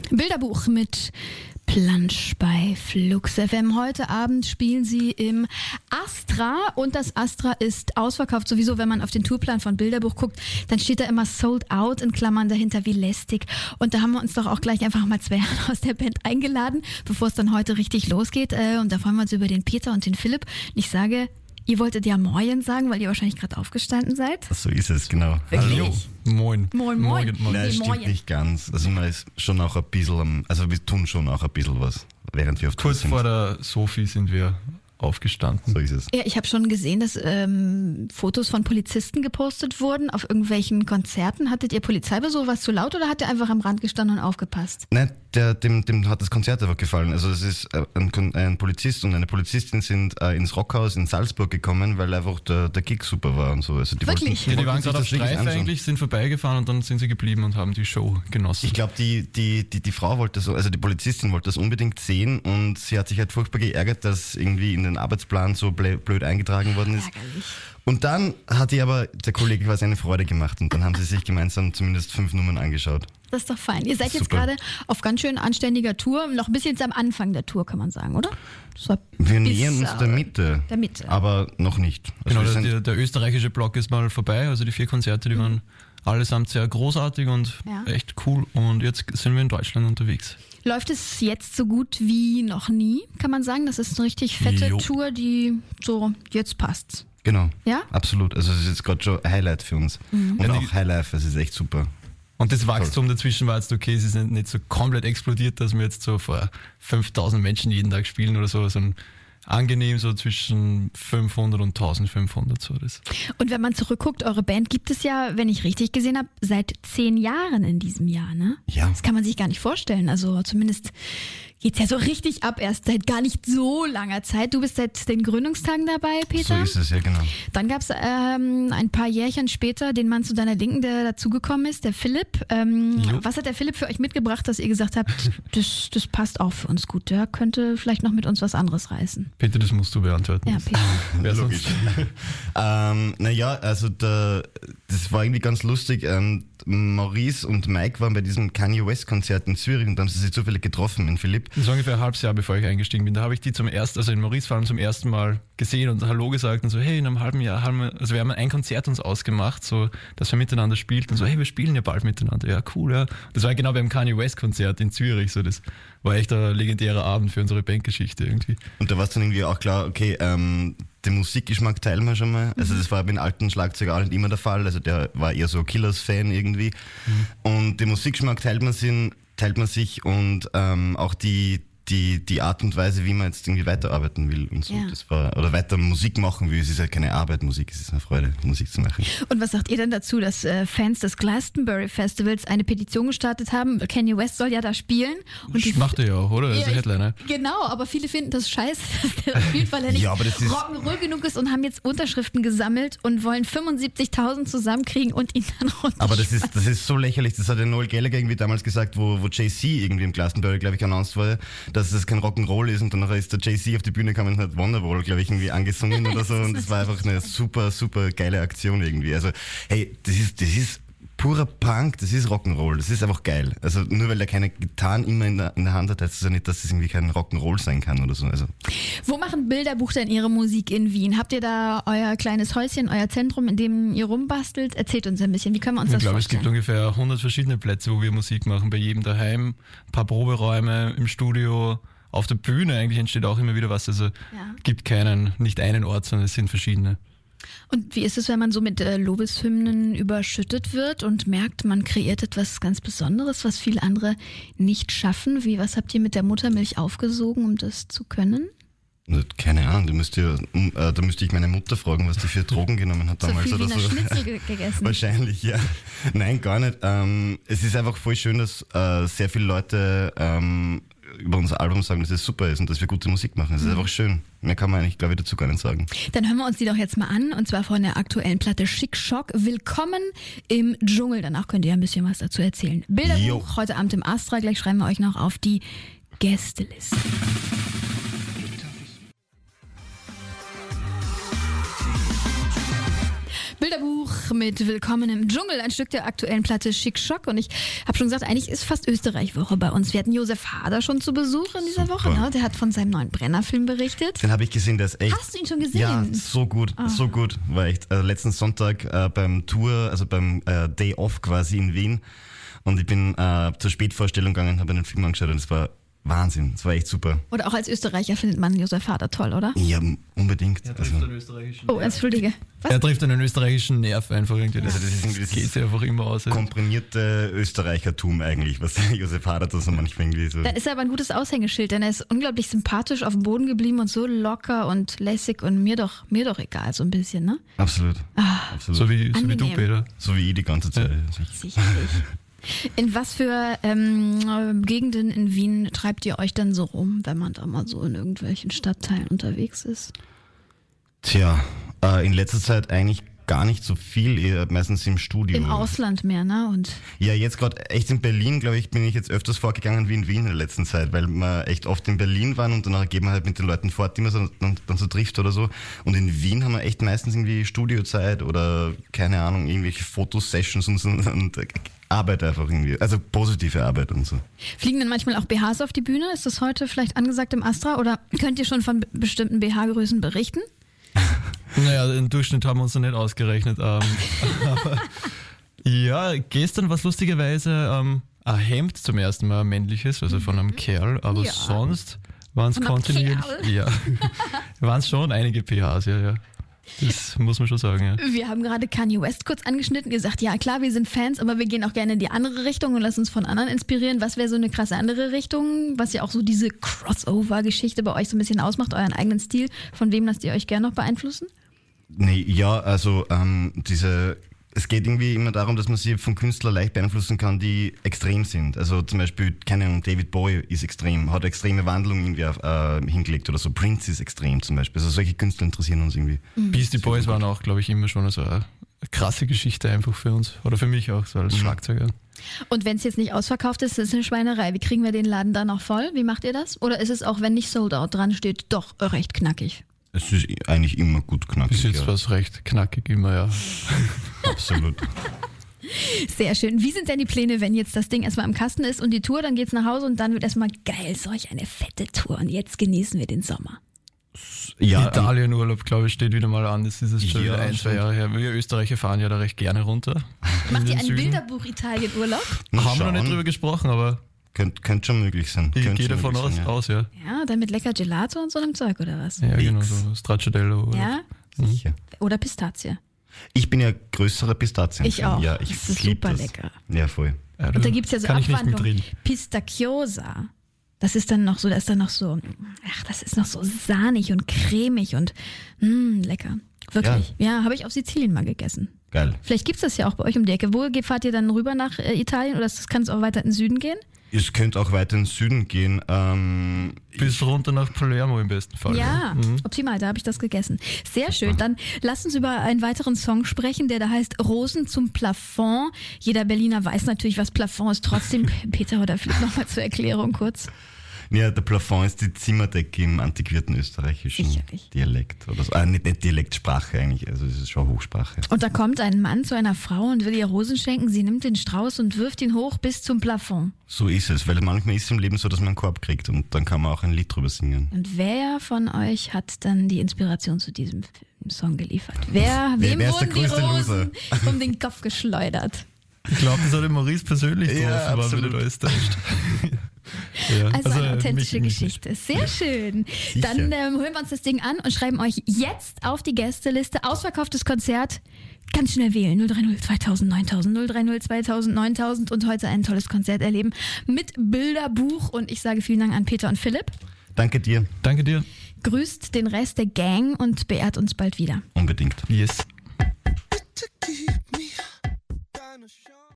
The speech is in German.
Bilderbuch mit Plansch bei Flux FM. Heute Abend spielen sie im Astra und das Astra ist ausverkauft. Sowieso, wenn man auf den Tourplan von Bilderbuch guckt, dann steht da immer Sold Out in Klammern dahinter, wie lästig. Und da haben wir uns doch auch gleich einfach mal 2 Herren aus der Band eingeladen, bevor es dann heute richtig losgeht. Und da freuen wir uns über den Peter und den Philipp. Und ich sage, ihr wolltet ja Moin sagen, weil ihr wahrscheinlich gerade aufgestanden seid. So ist es, genau. Wirklich? Hallo. Moin. Moin. Nein, Nee, stimmt Moin. nicht ganz. Also man ist schon auch ein bisschen, also wir tun schon auch ein bisschen was, während wir auf Tour Kurz sind. vor der Sophie sind wir aufgestanden. So ist es. Ja, ich habe schon gesehen, dass Fotos von Polizisten gepostet wurden auf irgendwelchen Konzerten. Hattet ihr Polizeibesuch? War es zu laut oder hat ihr einfach am Rand gestanden und aufgepasst? Nein, dem hat das Konzert einfach gefallen. Also es ist ein Polizist und eine Polizistin sind ins Rockhaus in Salzburg gekommen, weil einfach der Gig super war und so. Also die Wirklich? Ja, die waren sich gerade auf das wirklich Streife anschauen. eigentlich, sind vorbeigefahren und dann sind sie geblieben und haben die Show genossen. Ich glaube, die Frau wollte so, also die Polizistin wollte das unbedingt sehen und sie hat sich halt furchtbar geärgert, dass irgendwie in den Arbeitsplan so blöd eingetragen worden ist. Ärgerlich. Und dann hat ihr aber der Kollege quasi eine Freude gemacht und dann haben sie sich gemeinsam zumindest 5 Nummern angeschaut. Das ist doch fein. Ihr seid jetzt Super. gerade auf ganz schön anständiger Tour. Noch ein bisschen am Anfang der Tour, kann man sagen, oder? So Wir bis, nähern uns der Mitte. Der Mitte. Aber noch nicht. Also Genau, wir sind, der österreichische Block ist mal vorbei, also die 4 Konzerte, die waren allesamt sehr großartig und Ja. echt cool und jetzt sind wir in Deutschland unterwegs. Läuft es jetzt so gut wie noch nie, kann man sagen? Das ist eine richtig fette Jo. Tour, die so jetzt passt. genau. Ja? Absolut. Also es ist jetzt gerade schon ein Highlight für uns. Und Ja, auch Highlife, es ist echt super. Und das Wachstum dazwischen war jetzt okay, es ist nicht so komplett explodiert, dass wir jetzt so vor 5000 Menschen jeden Tag spielen oder so, sondern angenehm so zwischen 500 und 1500 so das. Und wenn man zurückguckt, eure Band gibt es ja, wenn ich richtig gesehen habe, seit 10 Jahren in diesem Jahr, ne? Ja. Das kann man sich gar nicht vorstellen. Also zumindest geht's ja so richtig ab, erst seit gar nicht so langer Zeit. Du bist seit den Gründungstagen dabei, Peter? So ist es, ja genau. Dann gab's ein paar Jährchen später den Mann zu deiner Linken, der dazugekommen ist, der Philipp. Was hat der Philipp für euch mitgebracht, dass ihr gesagt habt, das passt auch für uns gut. Der könnte vielleicht noch mit uns was anderes reißen. Peter, das musst du beantworten. Ja, Peter. Wer Logisch. sonst? Naja, also das war irgendwie ganz lustig. Maurice und Mike waren bei diesem Kanye West Konzert in Zürich und da haben sie sich zufällig getroffen in Philipp. Das war ungefähr ein halbes Jahr, bevor ich eingestiegen bin. Da habe ich die also in Maurice vor allem zum ersten Mal gesehen und Hallo gesagt und so, hey, in einem halben Jahr wir haben ein Konzert uns ausgemacht, so, dass wir miteinander spielten und so, hey, wir spielen ja bald miteinander. Ja, cool, ja. Das war genau beim Kanye West Konzert in Zürich, so, das war echt ein legendärer Abend für unsere Bandgeschichte irgendwie. Und da war es dann irgendwie auch klar, okay, den Musikgeschmack teilen wir schon mal. Also das war bei den alten Schlagzeuger auch nicht immer der Fall. Also der war eher so Killers-Fan irgendwie. Und den Musikgeschmack teilt man sich und auch die Art und Weise, wie man jetzt irgendwie weiterarbeiten will und so. Ja. Das war, oder weiter Musik machen will. Es ist ja keine Arbeit, Musik, es ist eine Freude, Musik zu machen. Und was sagt ihr denn dazu, dass Fans des Glastonbury Festivals eine Petition gestartet haben? Kanye West soll ja da spielen. Und Das macht er ja auch, oder? Das ist der Headliner. Genau, aber viele finden das scheiße, dass der da spielt, weil er nicht Ja, aber das ist- Rock'n'Roll genug ist und haben jetzt Unterschriften gesammelt und wollen 75.000 zusammenkriegen und ihn dann runter. Aber das ist so lächerlich. Das hat ja Noel Gallagher irgendwie damals gesagt, wo Jay-Z irgendwie im Glastonbury, glaube ich, announced war, dass es kein Rock'n'Roll ist und dann ist der Jay-Z auf die Bühne gekommen und hat Wonderwall, glaube ich, irgendwie angesungen oder so und das war einfach eine super, super geile Aktion irgendwie. Also, hey, das ist purer Punk, das ist Rock'n'Roll, das ist einfach geil. Also nur weil er keine Gitarren immer in der Hand hat, heißt das ja nicht, dass es irgendwie kein Rock'n'Roll sein kann oder so. Also Wo machen Bilderbuch denn ihre Musik in Wien? Habt ihr da euer kleines Häuschen, euer Zentrum, in dem ihr rumbastelt? Erzählt uns ein bisschen, wie können wir uns Ich das glaube, es gibt vorstellen? ungefähr 100 verschiedene Plätze, wo wir Musik machen. Bei jedem daheim, ein paar Proberäume im Studio, auf der Bühne eigentlich entsteht auch immer wieder was. Also gibt nicht einen Ort, sondern es sind verschiedene. Und wie ist es, wenn man so mit Lobeshymnen überschüttet wird und merkt, man kreiert etwas ganz Besonderes, was viele andere nicht schaffen? Was habt ihr mit der Muttermilch aufgesogen, um das zu können? keine Ahnung, da müsste ich meine Mutter fragen, was die für Drogen genommen hat So damals viel oder Wiener so. Schnitzel gegessen. Wahrscheinlich, ja. Nein, gar nicht. Es ist einfach voll schön, dass sehr viele Leute über unser Album sagen, dass es super ist und dass wir gute Musik machen. Es ist einfach schön. Mehr kann man eigentlich, glaube ich, dazu gar nicht sagen. Dann hören wir uns die doch jetzt mal an, und zwar von der aktuellen Platte Schick Schock. Willkommen im Dschungel. Danach könnt ihr ein bisschen was dazu erzählen. Bilderbuch Jo. heute Abend im Astra. Gleich schreiben wir euch noch auf die Gästeliste. Bilderbuch Bach mit Willkommen im Dschungel, ein Stück der aktuellen Platte Schick Schock. Und ich habe schon gesagt, eigentlich ist fast Österreich-Woche bei uns. Wir hatten Josef Hader schon zu Besuch in dieser Woche. Ne? Der hat von seinem neuen Brenner-Film berichtet. Den habe ich gesehen, der ist echt... Hast du ihn schon gesehen? Ja, so gut, so gut. War echt letzten Sonntag beim Tour, also beim Day Off quasi in Wien. Und ich bin zur Spätvorstellung gegangen, habe den Film angeschaut und es war Wahnsinn. Es war echt super. Oder auch als Österreicher findet man Josef Hader toll, oder? Ja, unbedingt. Er trifft einen österreichischen Oh, entschuldige. Was? Er trifft einen österreichischen Nerv einfach irgendwie. Das, Also das ist irgendwie das geht sich einfach immer aus. komprimierte Österreichertum eigentlich, was Josef Hader da so manchmal irgendwie so... Dann ist er aber ein gutes Aushängeschild, denn er ist unglaublich sympathisch auf dem Boden geblieben und so locker und lässig und mir doch egal, so ein bisschen, ne? Absolut. Absolut. So wie du, Angenehm. Peter. So wie ich die ganze Zeit. Sicherlich. In was für Gegenden in Wien treibt ihr euch dann so rum, wenn man da mal so in irgendwelchen Stadtteilen unterwegs ist? Tja, in letzter Zeit eigentlich gar nicht so viel, eher meistens im Studio. Im Ausland mehr, ne? Und Ja, jetzt gerade echt in Berlin, glaube ich, bin ich jetzt öfters vorgegangen wie in Wien in der letzten Zeit, weil wir echt oft in Berlin waren und danach gehen wir halt mit den Leuten fort, die man so, dann so trifft oder so. Und in Wien haben wir echt meistens irgendwie Studiozeit oder, keine Ahnung, irgendwelche Fotosessions und Arbeit einfach irgendwie, also positive Arbeit und so. fliegen dann manchmal auch BHs auf die Bühne? Ist das heute vielleicht angesagt im Astra? Oder könnt ihr schon von bestimmten BH-Größen berichten? Naja, den Durchschnitt haben wir uns noch nicht ausgerechnet. Aber ja, gestern war es lustigerweise ein Hemd zum ersten Mal ein männliches, also von einem Kerl, aber Ja. sonst waren es Von einem kontinuierlich. Kerl? Ja, waren es schon einige PHs, ja. Das muss man schon sagen, ja. Wir haben gerade Kanye West kurz angeschnitten, gesagt, ja klar, wir sind Fans, aber wir gehen auch gerne in die andere Richtung und lassen uns von anderen inspirieren. Was wäre so eine krasse andere Richtung, was ja auch so diese Crossover-Geschichte bei euch so ein bisschen ausmacht, euren eigenen Stil? Von wem lasst ihr euch gerne noch beeinflussen? Nee, ja, also es geht irgendwie immer darum, dass man sie von Künstlern leicht beeinflussen kann, die extrem sind. Also zum Beispiel, keine Ahnung, David Bowie ist extrem, hat extreme Wandlungen irgendwie hingelegt oder so. Prince ist extrem zum Beispiel. Also solche Künstler interessieren uns irgendwie. Beastie Boys waren auch, glaube ich, immer schon so eine krasse Geschichte einfach für uns. Oder für mich auch, so als Schlagzeuger. Und wenn es jetzt nicht ausverkauft ist, das ist eine Schweinerei. Wie kriegen wir den Laden dann noch voll? Wie macht ihr das? Oder ist es auch, wenn nicht Sold Out dran steht, doch recht knackig? Es ist eigentlich immer gut knackig. Bis jetzt ja. war es recht knackig immer, ja. Absolut. Sehr schön. Wie sind denn die Pläne, wenn jetzt das Ding erstmal im Kasten ist und die Tour, dann geht's nach Hause und dann wird erstmal geil, solch eine fette Tour und jetzt genießen wir den Sommer. Ja, Italienurlaub, glaube ich, steht wieder mal an. Das ist jetzt schon Ja, wieder 1-2 stimmt. Jahre her. Wir Österreicher fahren ja da recht gerne runter. Macht in ihr den einen Süden. Bilderbuch-Italien-Urlaub? Haben wir noch nicht schauen. drüber gesprochen, aber Könnte schon möglich sein. ich Könnte gehe schon davon möglich sein, aus, ja. Ja, dann mit lecker Gelato und so einem Zeug oder was? Ja, genau, Nix. so Stracciadello. Oder Ja? Sicher. Oder Pistazie. Ich bin ja größerer Pistazien. Ich auch. Ja, ich Das ist lieb super das. lecker. Ja, voll. Ja, Und da gibt's ja so kann ich nicht Abwandlungen. mitreden. Pistachiosa. Das ist dann noch so, das ist noch so sahnig und cremig und lecker. Wirklich. Ja, habe ich auf Sizilien mal gegessen. Geil. Vielleicht gibt's das ja auch bei euch um die Ecke. Wo fahrt ihr dann rüber nach Italien oder kann es auch weiter in den Süden gehen? Es könnte auch weiter in den Süden gehen. Bis runter nach Palermo im besten Fall. Ja, optimal, da habe ich das gegessen. Sehr schön. Dann lasst uns über einen weiteren Song sprechen, der da heißt Rosen zum Plafond. Jeder Berliner weiß natürlich, was Plafond ist. Trotzdem, Peter oder Philipp, nochmal zur Erklärung kurz. Ja, der Plafond ist die Zimmerdecke im antiquierten österreichischen Sicherlich. Dialekt. Oder so. Nicht Dialekt, Sprache eigentlich. Also es ist schon Hochsprache. Und da kommt ein Mann zu einer Frau und will ihr Rosen schenken. Sie nimmt den Strauß und wirft ihn hoch bis zum Plafond. So ist es, weil manchmal ist es im Leben so, dass man einen Korb kriegt und dann kann man auch ein Lied drüber singen. Und wer von euch hat dann die Inspiration zu diesem Song geliefert? Wem wer ist wurden der die größte Rosen um den Kopf geschleudert? Ich glaube, das hat den Maurice persönlich Ja, getroffen, war absolut. mir alles täuscht. Ja, Also eine authentische mich- Geschichte. Sehr schön. Dann holen wir uns das Ding an und schreiben euch jetzt auf die Gästeliste. Ausverkauftes Konzert. Ganz schnell wählen. 030 2000 9000, 030 2000 9000 und heute ein tolles Konzert erleben mit Bilderbuch. Und ich sage vielen Dank an Peter und Philipp. Danke dir. Danke dir. Grüßt den Rest der Gang und beehrt uns bald wieder. Unbedingt. Yes. Tequila.